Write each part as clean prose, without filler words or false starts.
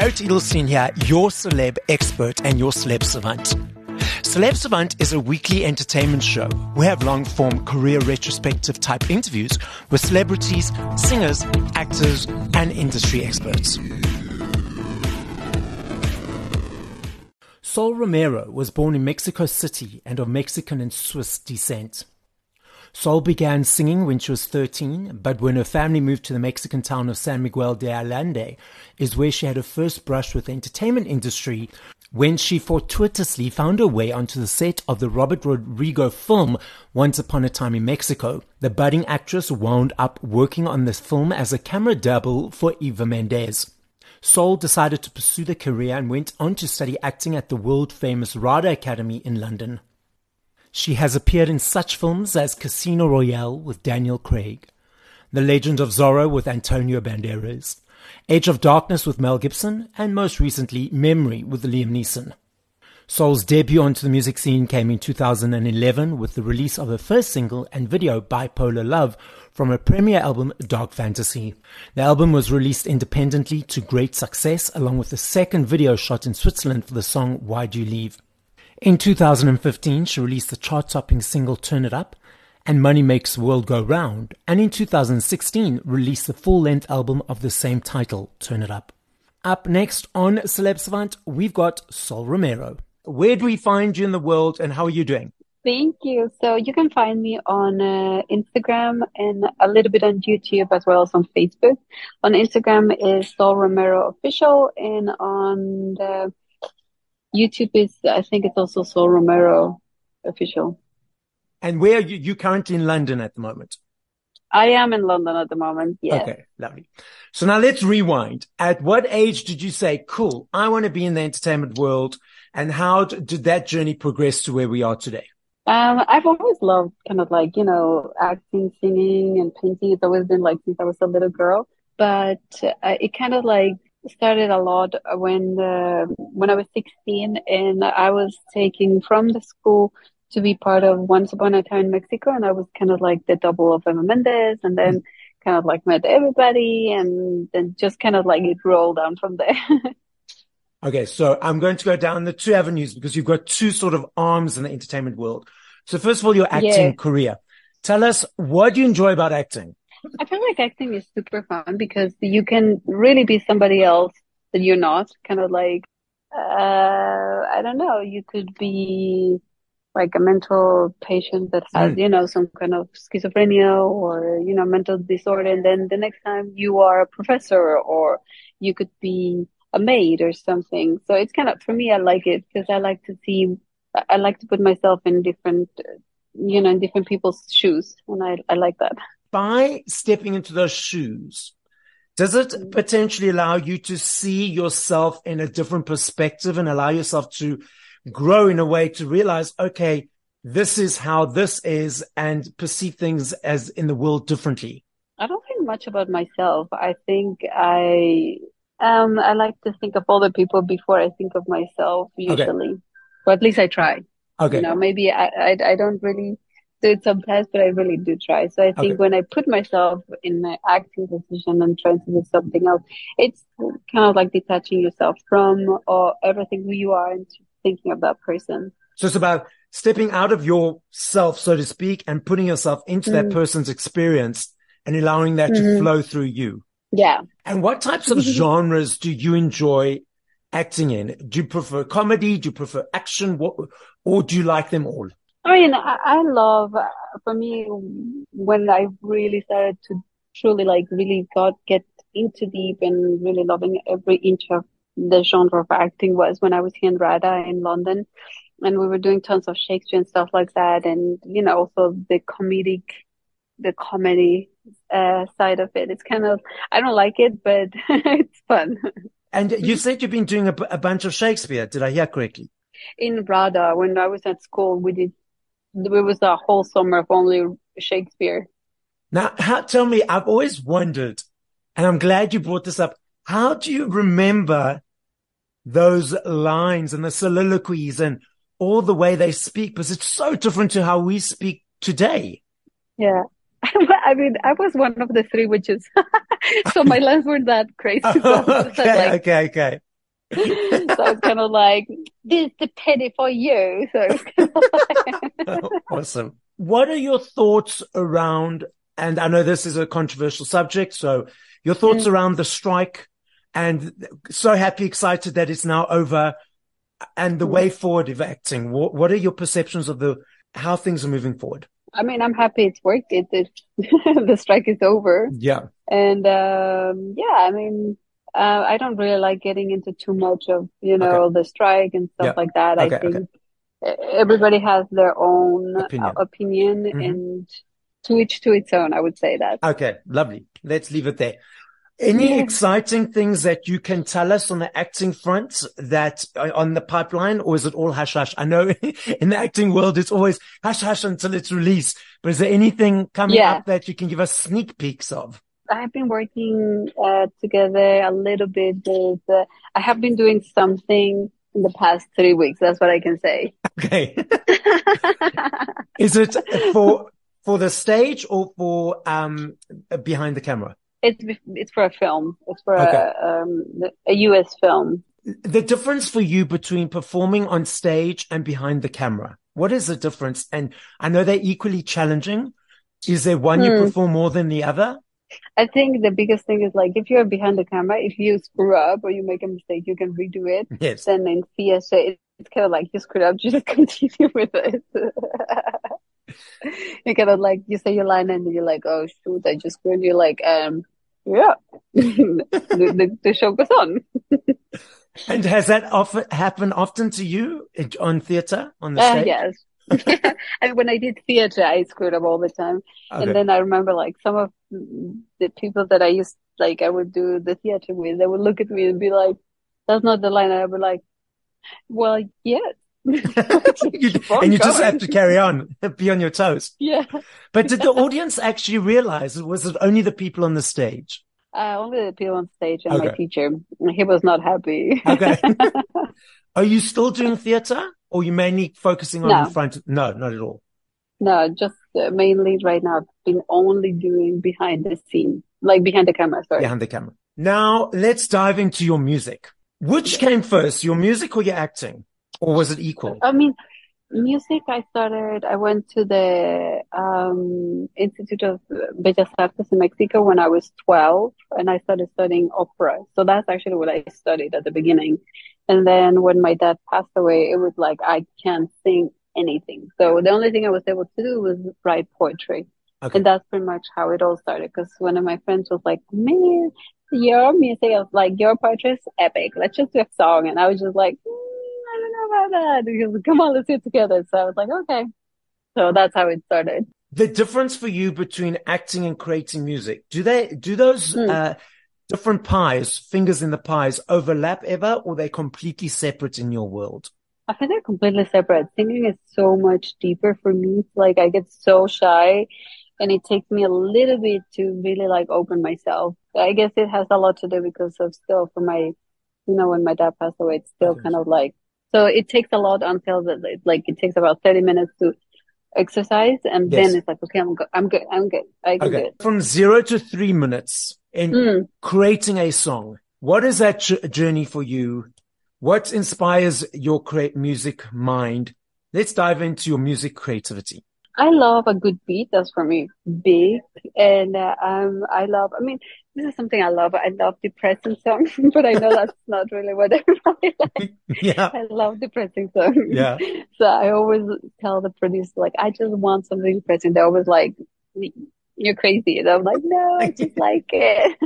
Gerrit Edelstein here, your celeb expert and your celeb savant. Celeb Savant is a weekly entertainment show. We have long-form career retrospective type interviews with celebrities, singers, actors, and industry experts. Saul Romero was born in Mexico City and of Mexican and Swiss descent. Saul began singing when she was 13, but when her family moved to the Mexican town of San Miguel de Allende is where she had her first brush with the entertainment industry when she fortuitously found her way onto the set of the Robert Rodrigo film Once Upon a Time in Mexico. The budding actress wound up working on this film as a camera double for Eva Mendes. Saul decided to pursue the career and went on to study acting at the world-famous RADA Academy in London. She has appeared in such films as Casino Royale with Daniel Craig, The Legend of Zorro with Antonio Banderas, Edge of Darkness with Mel Gibson, and most recently Memory with Liam Neeson. Saul's debut onto the music scene came in 2011 with the release of her first single and video, Bipolar Love, from her premiere album, Dark Fantasy. The album was released independently to great success, along with the second video shot in Switzerland for the song Why'd You Leave? In 2015, she released the chart-topping single Turn It Up and Money Makes the World Go Round, and in 2016 released the full-length album of the same title, Turn It Up. Up next on Celeb Savant, we've got Saul Romero. Where do we find you in the world and how are you doing? Thank you. So you can find me on Instagram and a little bit on YouTube as well as on Facebook. On Instagram is Saul Romero Official, and on the YouTube is, I think it's also Saul Romero Official. And where are you currently in London at the moment? I am in London at the moment, yes. Okay, lovely. So now let's rewind. At what age did you say, cool, I want to be in the entertainment world? And how did that journey progress to where we are today? I've always loved kind of like, acting, singing, and painting. It's always been like since I was a little girl. But it kind of like started a lot when I was 16 and I was taken from the school to be part of Once Upon a Time in Mexico, and I was kind of like the double of Eva Mendes, and then kind of like met everybody, and then just kind of like it rolled down from there. Okay, so I'm going to go down the two avenues because you've got two sort of arms in the entertainment world. So first of all, your acting career. Tell us, what do you enjoy about acting? I feel like acting is super fun because you can really be somebody else that you're not. Kind of like, I don't know, you could be like a mental patient that has, some kind of schizophrenia or, mental disorder. And then the next time you are a professor, or you could be a maid or something. So it's kind of, for me, I like it because I like to put myself in different, in different people's shoes. And I like that. By stepping into those shoes, does it potentially allow you to see yourself in a different perspective and allow yourself to grow in a way to realize, okay, this is how this is, and perceive things as in the world differently? I don't think much about myself. I think I like to think of other people before I think of myself usually, or at least I try. Okay. Maybe I don't really do it sometimes, but I really do try. So I think when I put myself in an acting position and trying to do something else, it's kind of like detaching yourself from everything who you are and thinking of that person. So it's about stepping out of yourself, so to speak, and putting yourself into that person's experience and allowing that to flow through you. Yeah. And what types of genres do you enjoy acting in? Do you prefer comedy? Do you prefer action? Or do you like them all? I mean, I love, for me, when I really started to truly get into deep and really loving every inch of the genre of acting was when I was here in RADA in London, and we were doing tons of Shakespeare and stuff like that. And, also the comedy side of it. It's kind of, I don't like it, but it's fun. And you said you've been doing a bunch of Shakespeare. Did I hear correctly? In RADA, when I was at school, it was a whole summer of only Shakespeare. Now, tell me, I've always wondered, and I'm glad you brought this up, how do you remember those lines and the soliloquies and all the way they speak? Because it's so different to how we speak today. Yeah. I mean, I was one of the three witches. So my lines weren't that crazy. Okay. So it's kind of like, this is the penny for you. So it's kind of like, Awesome. What are your thoughts around, and I know this is a controversial subject, so your thoughts mm, around the strike, and so happy, excited that it's now over, and the mm. way forward of acting. What are your perceptions of how things are moving forward? I mean, I'm happy it's worked. The strike is over. Yeah. And yeah, I mean, I don't really like getting into too much of, Okay. the strike and stuff Yeah. like that. I Okay. Okay. think everybody has their own Opinion. opinion, Hmm. and to each to its own, I would say that. Okay. Lovely. Let's leave it there. Any Yeah. exciting things that you can tell us on the acting front that on the pipeline, or is it all hush hush? I know in the acting world, it's always hush hush until it's released, but is there anything coming Yeah. up that you can give us sneak peeks of? I have been working together a little bit with, I have been doing something in the past 3 weeks. That's what I can say. Okay. Is it for the stage or for, behind the camera? It's for a film. It's for Okay. a US film. The difference for you between performing on stage and behind the camera, what is the difference? And I know they're equally challenging. Is there one you Hmm. perform more than the other? I think the biggest thing is like if you're behind the camera, if you screw up or you make a mistake, you can redo it. Yes. Then in theater, it's kind of like you screwed up, you just continue with it. You kind of like you say your line and you're like, oh shoot, I just screwed. You're like, yeah, the show goes on. And has that often happen often to you on theater, on the stage? Yes. And when I did theater, I screwed up all the time. And Okay. then I remember like some of the people that I would do the theater with, they would look at me and be like, that's not the line. And I'd be like, well, yes. Just keep on And you just have going. to carry on, be on your toes. Yeah. But did the audience actually realize, was it only the people on the stage? Only the people on stage and my Okay. teacher. He was not happy. Okay. Are you still doing theater or you mainly focusing on in No, front? No, not at all. no, just mainly right now, I've been only doing behind the scene, like behind the camera, sorry. Behind the camera. Now let's dive into your music. Which came first, your music or your acting? Or was it equal? I mean, music, I went to the Institute of Bellas Artes in Mexico when I was 12, and I started studying opera. So that's actually what I studied at the beginning. And then when my dad passed away, it was like I can't sing anything. So the only thing I was able to do was write poetry. Okay. And that's pretty much how it all started. Because one of my friends was like, man, your music, I was like, your poetry is epic. Let's just do a song. And I was just like, I don't know about that. He was like, come on, let's do it together. So I was like, okay. So that's how it started. The difference for you between acting and creating music, do those, Hmm. different pies, fingers in the pies overlap ever, or they completely separate in your world? I think they're completely separate. Singing is so much deeper for me. Like I get so shy and it takes me a little bit to really like open myself. I guess it has a lot to do because of still for my, when my dad passed away, it's still Okay. kind of like, so it takes a lot until like it takes about 30 minutes to exercise and then Yes. it's like, okay, I'm good. I can do Okay. it. From 0 to 3 minutes in Mm. creating a song, what is that journey for you? What inspires your music mind? Let's dive into your music creativity. I love a good beat. That's for me big. And I mean, this is something I love. I love depressing songs, but I know that's not really what everybody likes. Yeah. I love depressing songs. Yeah. So I always tell the producer, like, I just want something depressing. They're always like, you're crazy. And I'm like, no, I just like it.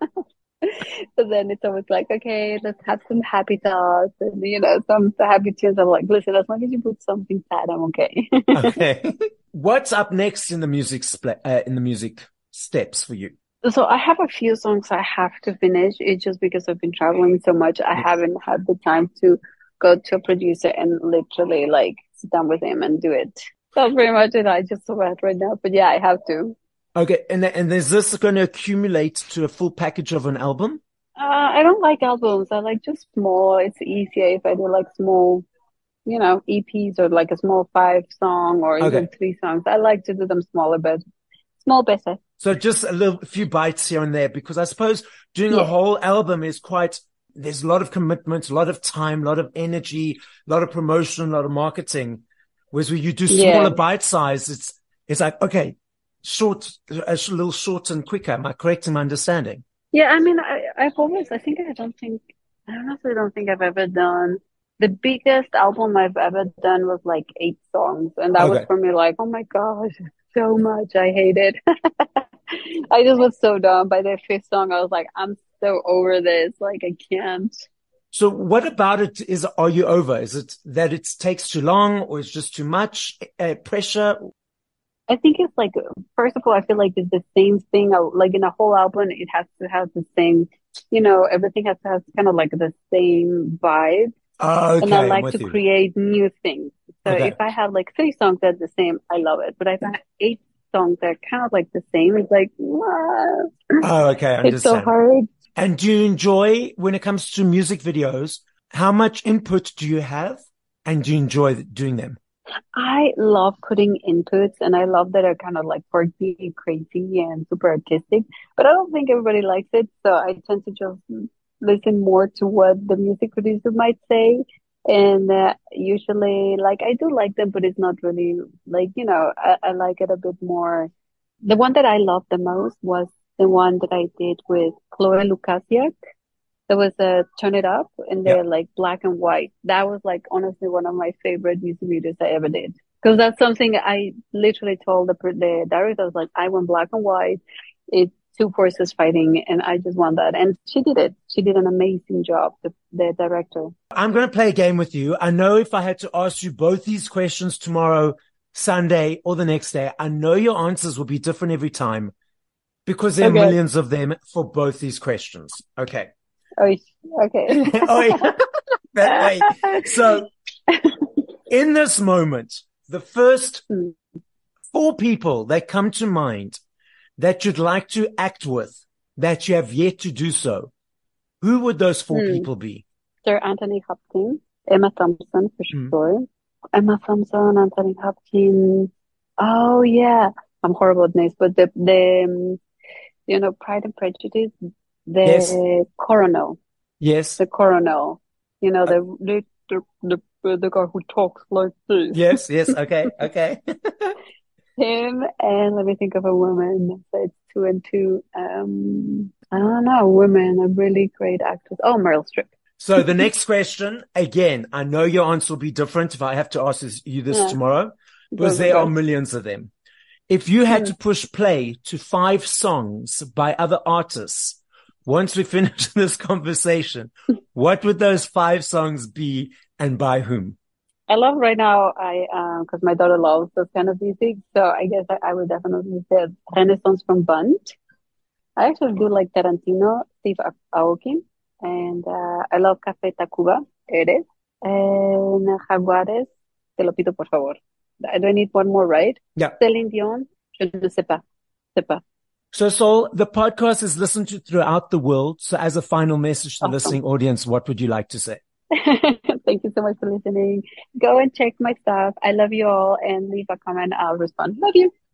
But then it's always like, okay, let's have some happy thoughts and, some happy tunes. I'm like, listen, as long as you put something sad, I'm okay. Okay. What's up next in the music steps for you? So I have a few songs I have to finish. It's just because I've been traveling so much. I Yes. haven't had the time to go to a producer and literally like sit down with him and do it. That's pretty much it. I just saw it right now, but yeah, I have to. Okay. And is this going to accumulate to a full package of an album? I don't like albums. I like just small. It's easier if I do like small, EPs or like a small 5 song or even Okay. 3 songs. I like to do them smaller, but small better. So just a few bites here and there, because I suppose doing a Yeah. whole album is quite there's a lot of commitment, a lot of time, a lot of energy, a lot of promotion, a lot of marketing. Whereas when you do smaller bite size, it's like, okay, short, a little short and quicker. Am I correct in my understanding? Yeah, I mean, I've always, I honestly don't think I've ever done, the biggest album I've ever done was like 8 songs. And that was Okay. for me like, oh my gosh, so much. I hate it. I just was so done. By the fifth song, I was like, I'm so over this. Like, I can't. So what about it are you over? Is it that it takes too long or it's just too much pressure? I think it's like, first of all, I feel like it's the same thing. Like in a whole album, it has to have the same, everything has to have kind of like the same vibe. And I Okay, I'm like to with you. create new things. So if Okay. I have like 3 songs that are the same, I love it. But if I have 8 songs that are kind of like the same, it's like, Oh, okay, I it's so understand. hard. And do you enjoy, when it comes to music videos, how much input do you have? And do you enjoy doing them? I love putting inputs and I love that are kind of like quirky and crazy and super artistic, but I don't think everybody likes it. So I tend to just listen more to what the music producer might say. And usually, like, I do like them, but it's not really like, I like it a bit more. The one that I loved the most was the one that I did with Chloe Lukasiak. There was a Turn It Up and Yeah. they're like black and white. That was like honestly one of my favorite music videos I ever did. Because that's something I literally told the director, I was like, I want black and white. It's two forces fighting and I just want that. And she did it. She did an amazing job, the director. I'm going to play a game with you. I know if I had to ask you both these questions tomorrow, Sunday, or the next day, I know your answers will be different every time because there are Okay. millions of them for both these questions. Okay. Oh, okay. Oh, yeah. That way. So in this moment, the first Hmm. 4 people that come to mind that you'd like to act with that you have yet to do so, who would those four Hmm. people be? Sir Anthony Hopkins, Emma Thompson for Mm. sure. Emma Thompson, Anthony Hopkins. Oh yeah, I'm horrible at names, but Pride and Prejudice, Yes. the Coronel, Yes. the Coronel. You know, Uh, the guy who talks like this. yes. Yes. Okay. Okay. Him and let me think of a woman. So it's 2 and 2. I don't know, women, a really great actress. Oh, Meryl Streep. So the next question, again, I know your answer will be different if I have to ask you this Yeah, tomorrow, go because go there are go. millions of them. If you had Hmm. to push play to 5 songs by other artists, once we finish this conversation, what would those 5 songs be and by whom? I love right now. Because my daughter loves those kind of music, so I guess I would definitely say Renaissance from Bunt. I actually do like Tarantino, Steve Aoki, and I love Café Tacuba, Eres, and Jaguares, Te lo pido por favor. I don't need one more, right? Yeah. Celine Dion, Je ne sais pas, sais pas. So, Sol, the podcast is listened to throughout the world. So as a final message to the Awesome. listening audience, what would you like to say? Thank you so much for listening. Go and check my stuff. I love you all and leave a comment. I'll respond. Love you.